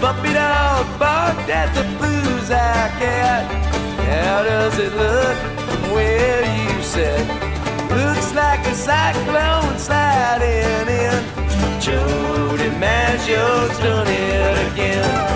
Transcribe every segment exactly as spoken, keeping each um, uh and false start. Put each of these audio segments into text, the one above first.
puppy dog barked at the Booz-Eye cat. How does it look from where you sit? Looks like a cyclone sliding in. Jody Maggio's done it again.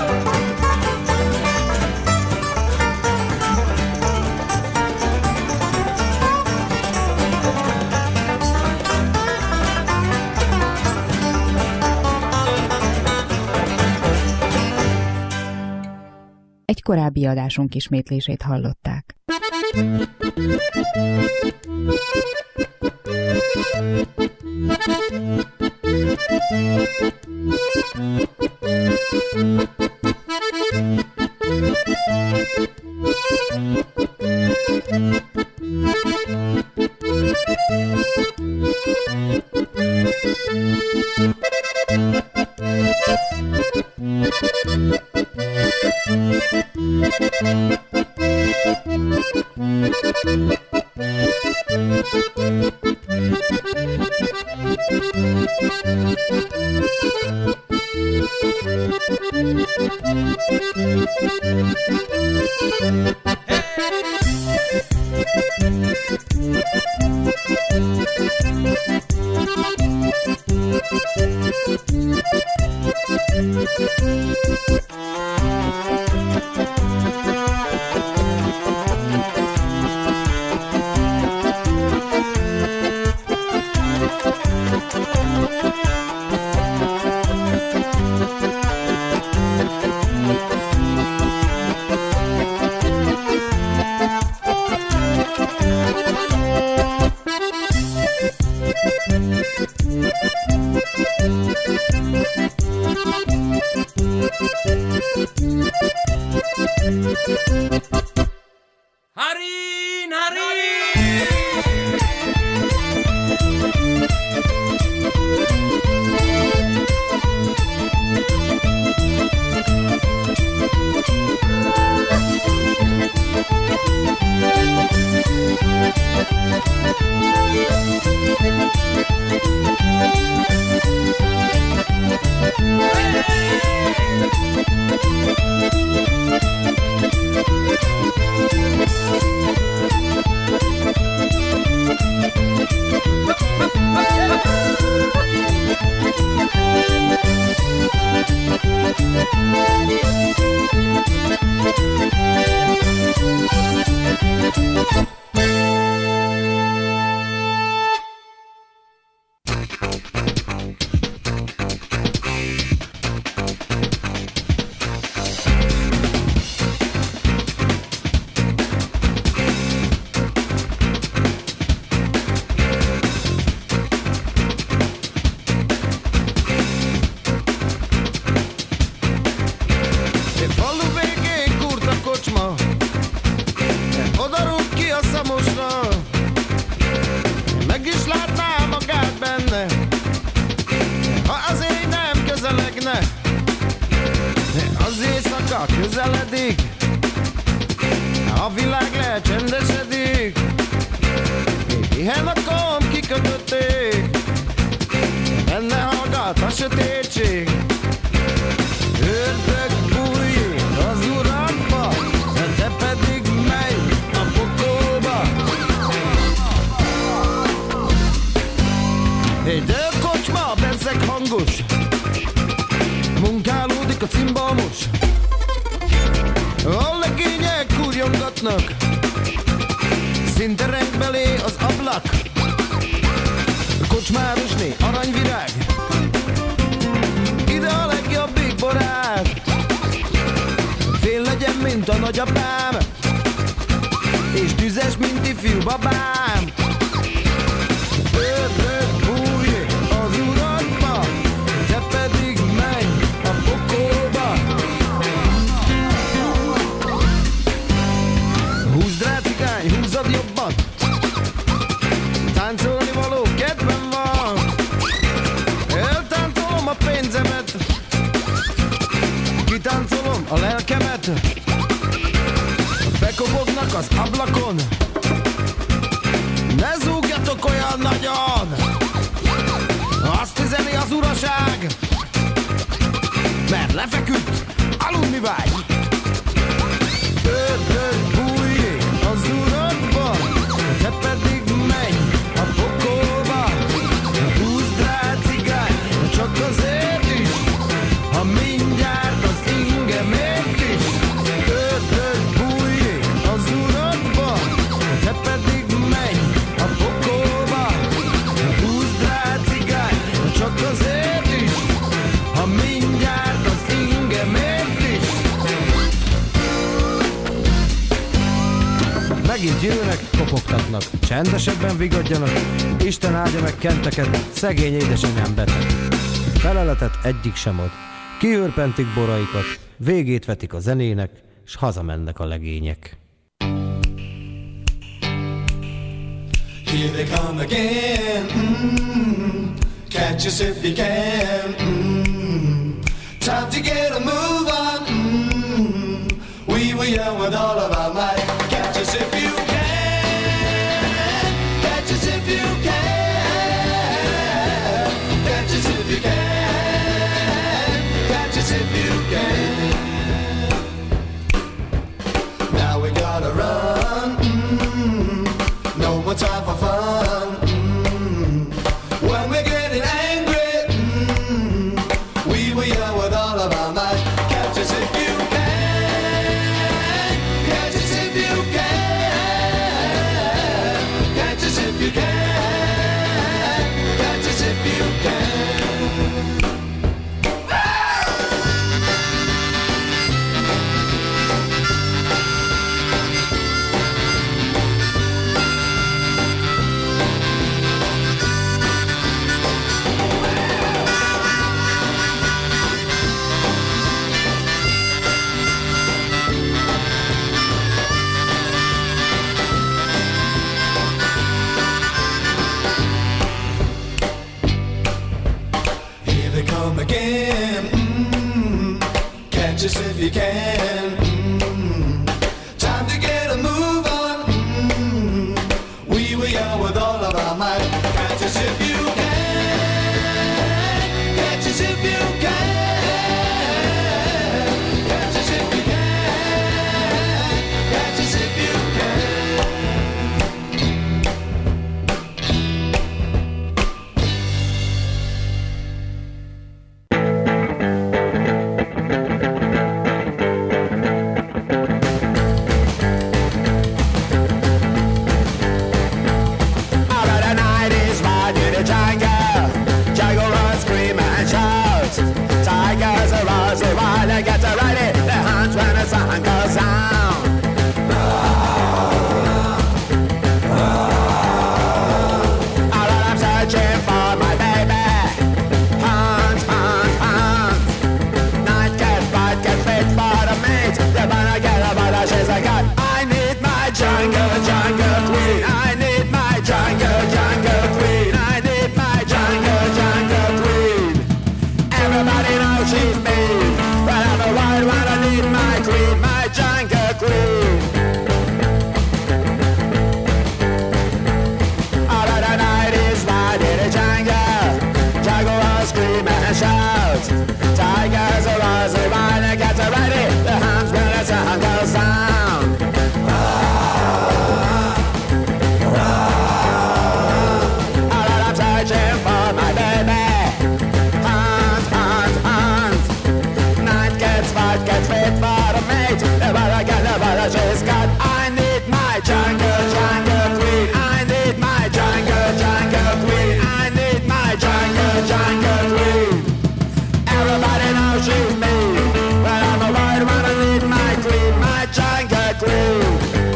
Egy korábbi adásunk ismétlését hallották. Harin, Harin! közeledik, a világ lecsendesedik, pihen a komp kikötötték, benne hallgat a sötétség. Ördög bújik az urakba, te pedig menj a pokolba. Egy délkocsma, bezzeg hangos, munkálódik a cimbamos, a legények kurjongatnak, szinte reng belé az ablak. Kocsmárosné, aranyvirág, ide a legjobbik borát, fél legyen, mint a nagyapám, és tüzes, mint ifjú babám. Ördög bújik az urakba, te pedig menj a pokolba. Húzd rá, cigány, húzzad jobban, táncolni való kedvem van. Eltáncolom a pénzemet, kitáncolom a lelkemet. Bekobognak az ablakon, ne zúgjatok olyan nagyon, azt üzeni az uraság, mert le lefeküdt, aludni vágy. Ördög bújik az urakban, te pedig menj a pokolba. Húzd rá cigány, csak azért is, ha mindjárt az ingemért is. Ördög bújik az urakban, te pedig menj a pokolba. Húzd rá cigány, csak azért is, ha mindjárt az ingemért is. Megint jönnek, kopogtatnak, csendesebben vigadjanak. Isten áldja meg kenteket, szegény édesanyám beteg. Feleletet egyik sem ad. Kihörpentik boraikat, végét vetik a zenének, s hazamennek a legények. Here they come again, mm-hmm. Catch us if you can, mm-hmm. Time to get a move on, mm-hmm. We were young with all of our might. Catch us if you can, catch us if you can, catch us if you can, catch us if you can. Now we gotta run, mm-hmm. No more time for fun, mm-hmm. When we're getting angry, mm-hmm. We were young with all of our might. Catch us if you can, catch us if you can, catch us if you can, catch us if you can. Again, mm-hmm. Catch us if you can, mm-hmm. Time to get a move on, mm-hmm. We were young with all of our might. Catch us if you can, catch us if you can, catch us if you can, catch us if you can. Get ready, the hands when the sun goes down. All that I'm searching for my baby. Hands, hands, hands. Night get bright, get fit for the meat. You're gonna get about her, she's a god. I need my jungle, jungle queen. I need my jungle, jungle queen. I need my jungle, jungle queen. Everybody knows she's mean. But I'm a wild one, I need my queen, my jungle queen. All of the night is wild in the jungle. Jaguars scream and shout. Tigers are rising, wild and get ready. The hands when the sun goes down. All that I'm searching for my baby. Hands, hands, hands. Get fit for the mate. Never again, never she's got. I need my jungle, jungle queen. I need my jungle, jungle queen. I need my jungle, jungle queen. Everybody knows she's me, but I'm a wild one. I need my queen, my jungle queen.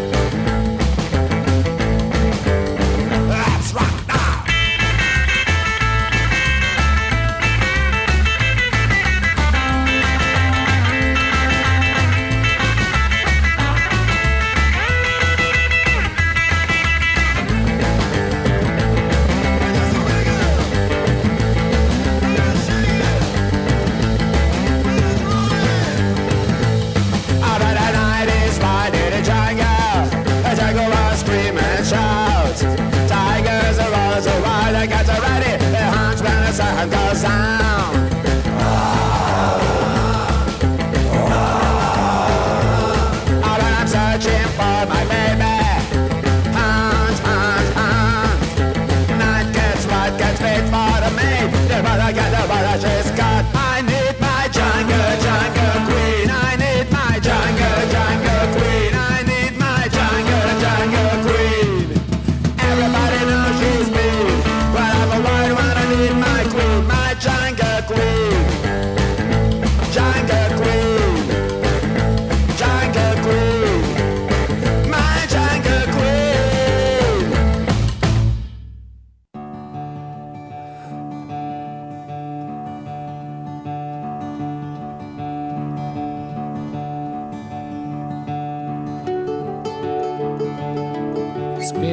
Let's rock now.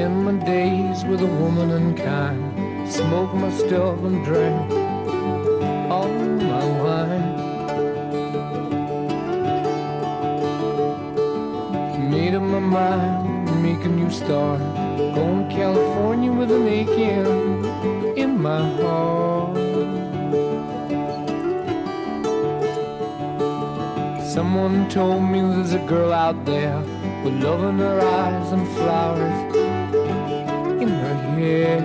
spend my days with a woman unkind, smoke my stuff and drink all my wine. Made up my mind, make a new start, going to California with an aching in my heart. Someone told me there's a girl out there with love in her eyes and flowers in her hair.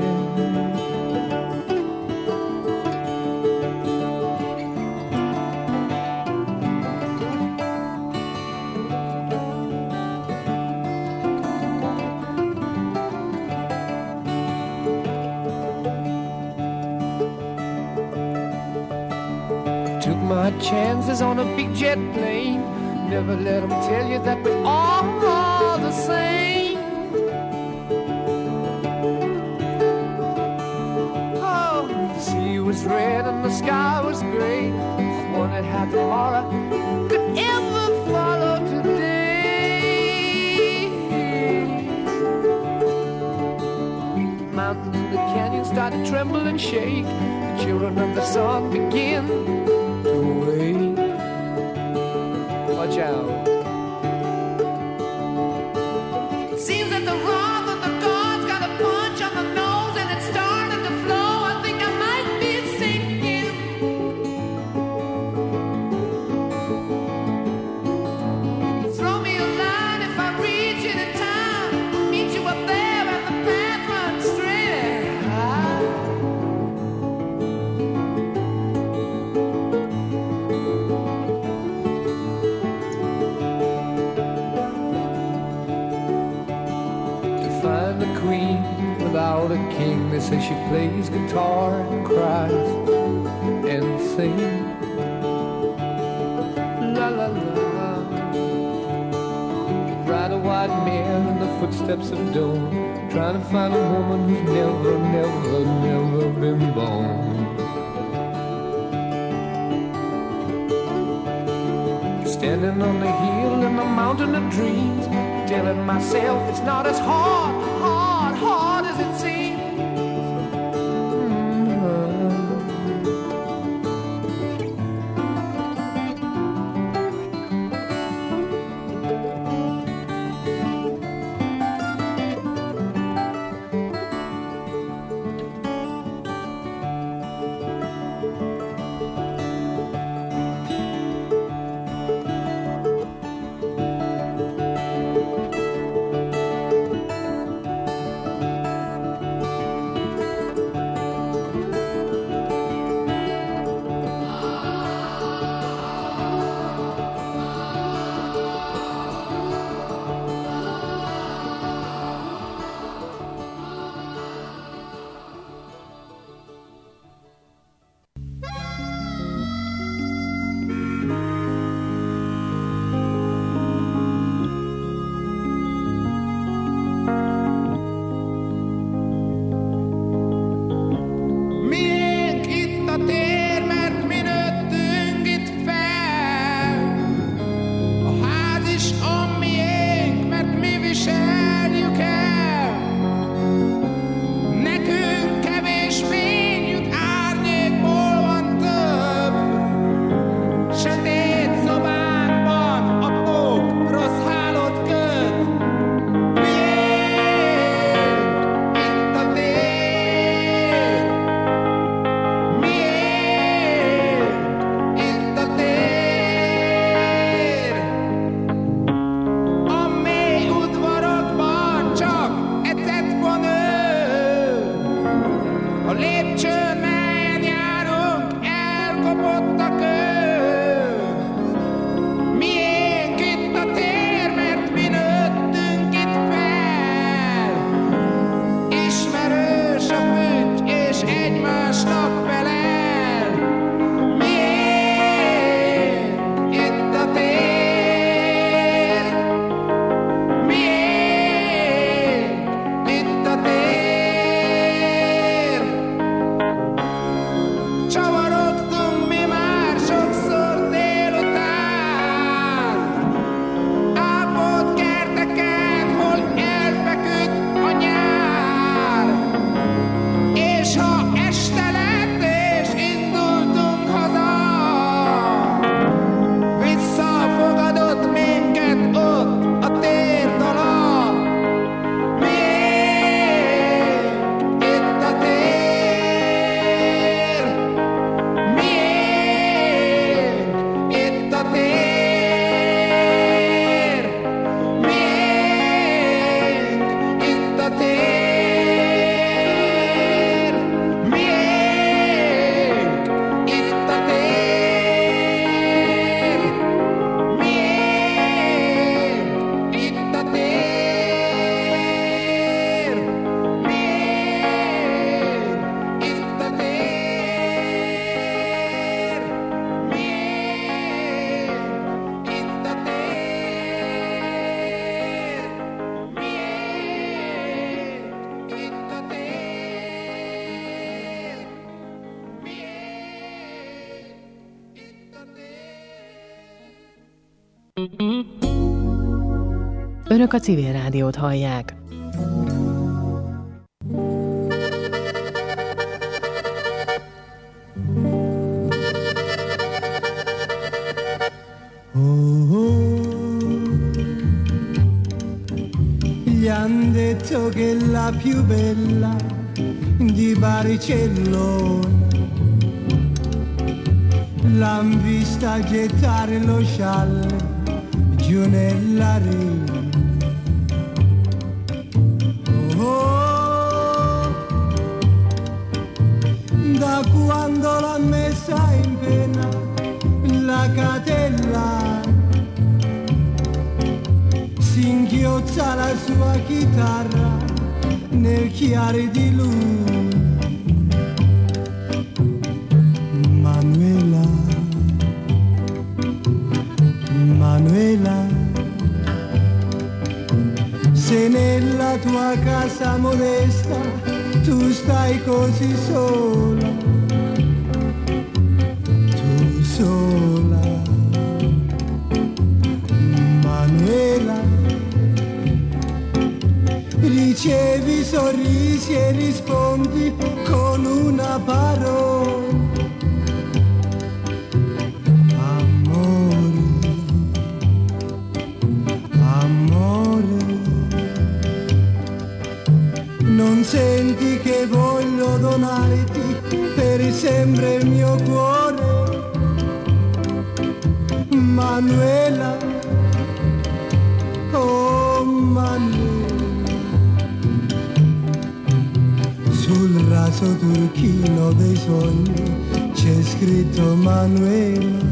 Took my chances on a big jet plane. Never let them tell you that we're all the same. Oh, the sea was red and the sky was gray. Wondered how tomorrow could ever follow today. Mountains in the canyon started to tremble and shake. The children of the sun begin to wake. Watch out. It seems that the wrath of the gods got a punch on the nose and it started to flow. I think I might be sinking. Throw me a line if I reach it in time. Meet you up there and the path runs straight. Without a king, they say she plays guitar and cries and sings. La la la. Ride a white mare in the footsteps of dawn, trying to find a woman who's never, never, never been born. Standing on the hill in the mountain of dreams, telling myself it's not as hard, hard, hard as it seems. Önök a Civil Rádiót hallják. Gli han detto che la più bella di Barcellona l'han vista gettare lo scialle giù nella rete. Oh, da quando l'ha messa in pena la catella si inchiozza la sua chitarra nel chiare di luna. Manuela, Manuela, se nella tua casa modesta tu stai così sola, tu sola, Manuela, ricevi sorrisi e rispondi con una parola. Non senti che voglio donarti per sempre il mio cuore, Manuela, oh Manuela. Sul raso turchino dei sogni c'è scritto Manuela.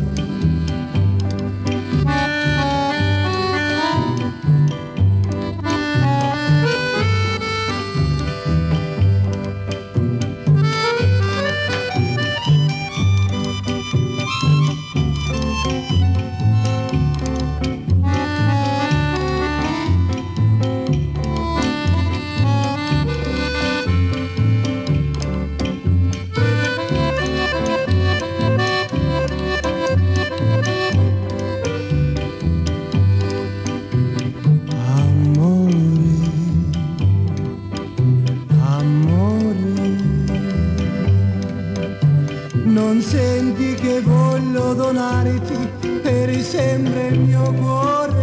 Non senti che voglio donarti per sempre il mio cuore,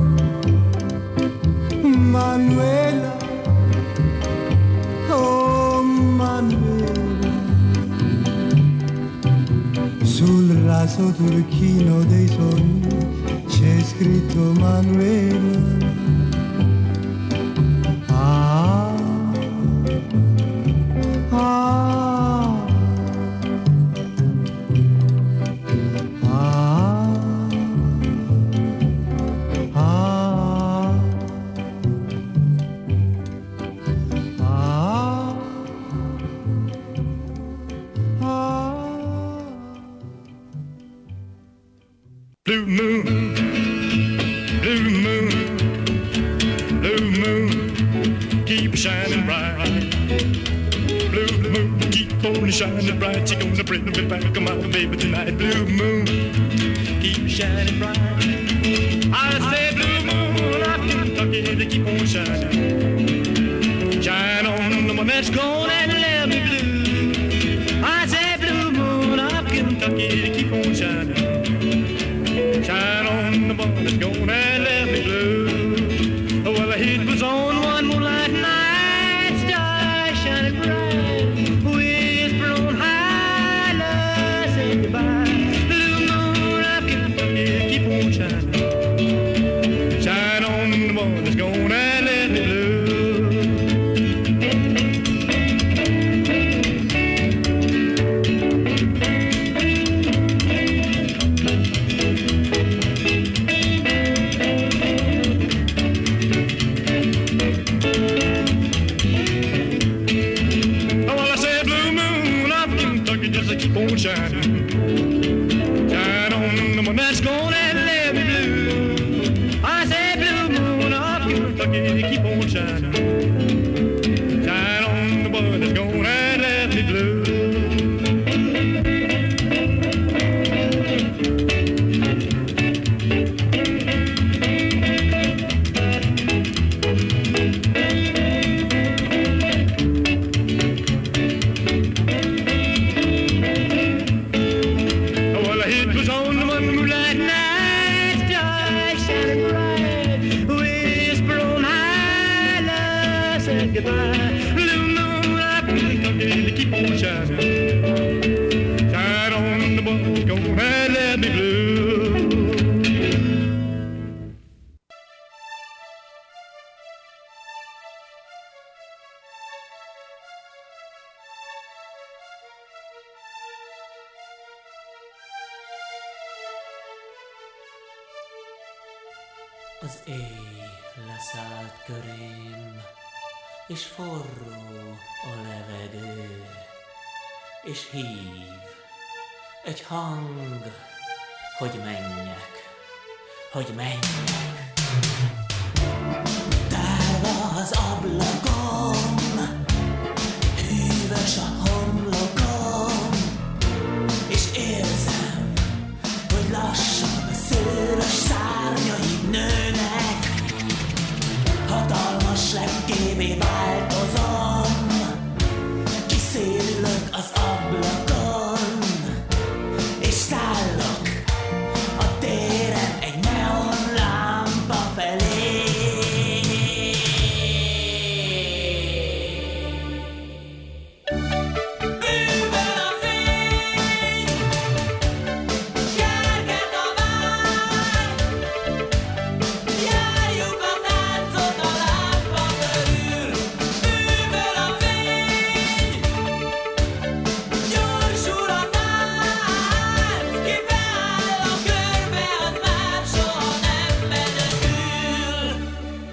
Manuela, oh Manuela. Sul raso turchino dei sogni c'è scritto Manuela. Ah, ah. Blue moon, blue moon, blue moon, keep shining bright. Blue moon, keep on shining bright. You're gonna bring me back, my baby, tonight. Blue moon, keep shining bright. I say blue moon, I keep talking to keep on shining. Shine on the one that's gone and let me blue. I say blue moon, I keep talking to keep on shining. Shine on the one that's gonna let me blue. Well, the heat was on one moonlight night, stars shining bright, whisper on high, love say goodbye. Blue moon, I keep talking, keep on shining. Shine on the one that's gonna let me blue. Keep on shining, shine on the one that's gonna let me blue. I say blue moon of Kentucky, keep on shining, shine on the one that's gonna let me blue. Az éj leszállt körém, és forró a levegő, és hív egy hang, hogy menjek, hogy menjek. Tárva az ablakon, hűvös a homlokom, és érzem, hogy lassan a szőrös szárnyaid nőnek. Hatalmas reggévé változom, kiszélülök az ablakon, és szállok a téren egy neon lámpa felé. Bűvöl a fény, kerget a vágy, járjuk a táncot a lámpa körül. Bűvöl a fény, gyorsul a tánc, ki beáll a körbe, az már soha nem menekül.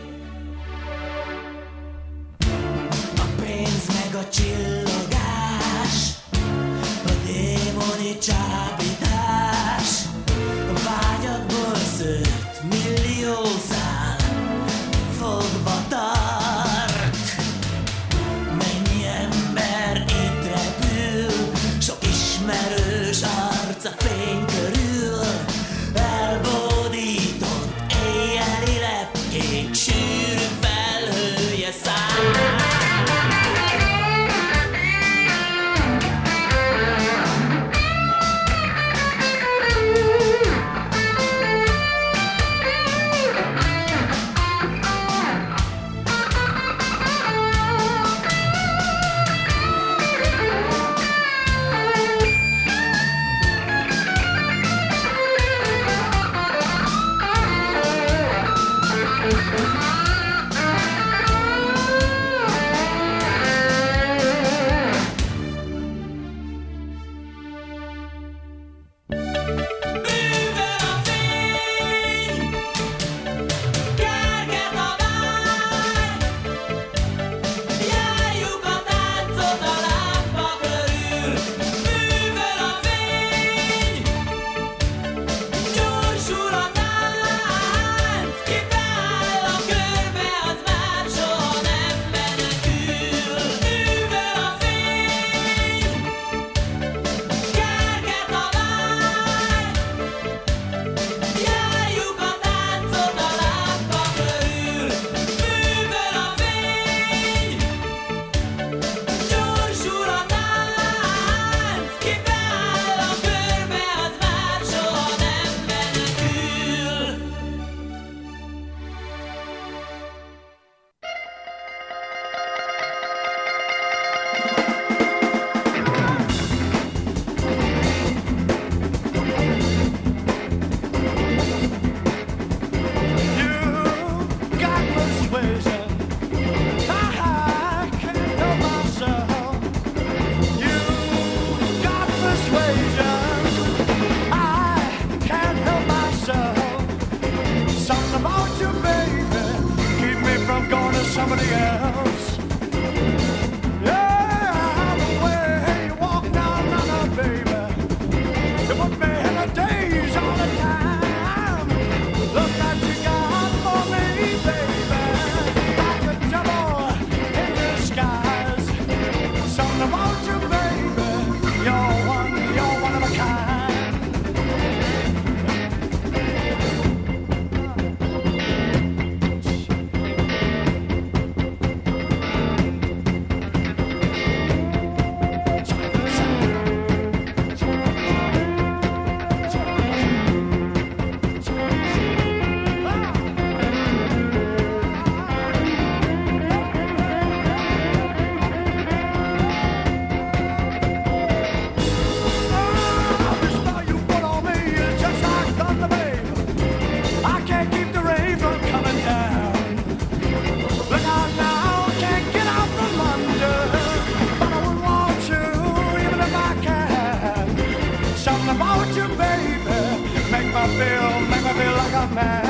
A pénz meg a csillogás, a démoni csábítás, a vágyakból szőtt millió szál fogva tart. Mennyi ember itt repül, sok ismerős arc a fény körül, elbódított éjjeli lepkék sűrű felhője száll. Bűvöl a fény, kerget a vágy, járjuk a táncot a lámpa körül. Bűvöl a fény, gyorsul a tánc, ki beáll a körbe, az már soha nem menekül. Bűvöl a fény, kerget a vágy, járjuk a táncot a lámpa körül. Bűvöl a fény, gyorsul a tánc, ki beáll a körbe, az már soha nem menekül. got persuasion. I can't help myself. You got persuasion. I can't help myself. Something about you, baby, keep me from going to somebody else. Yeah, the way you walk down on her, baby, it put me in a daze all the time. Look that you got for me, baby, like a devil in disguise. Something about you, baby, you're one, you're one of a kind. About you, baby, make me feel, make me feel like a man.